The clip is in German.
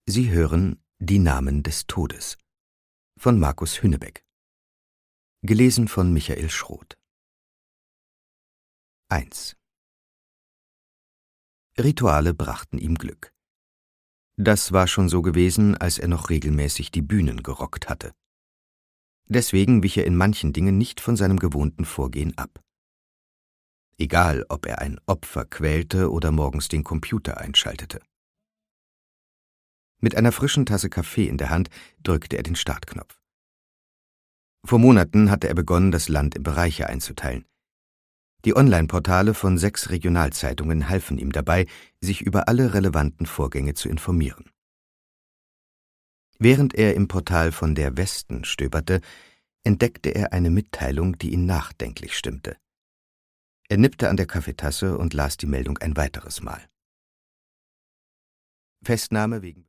Sie hören Die Namen des Todes von Markus Hünnebeck. Gelesen von Michael Schroth. 1. Rituale brachten ihm Glück. Das war schon so gewesen, als er noch regelmäßig die Bühnen gerockt hatte. Deswegen wich er in manchen Dingen nicht von seinem gewohnten Vorgehen ab. Egal, ob er ein Opfer quälte oder morgens den Computer einschaltete. Mit einer frischen Tasse Kaffee in der Hand drückte er den Startknopf. Vor Monaten hatte er begonnen, das Land in Bereiche einzuteilen. Die Online-Portale von 6 Regionalzeitungen halfen ihm dabei, sich über alle relevanten Vorgänge zu informieren. Während er im Portal von der Westen stöberte, entdeckte er eine Mitteilung, die ihn nachdenklich stimmte. Er nippte an der Kaffeetasse und las die Meldung ein weiteres Mal. Festnahme wegen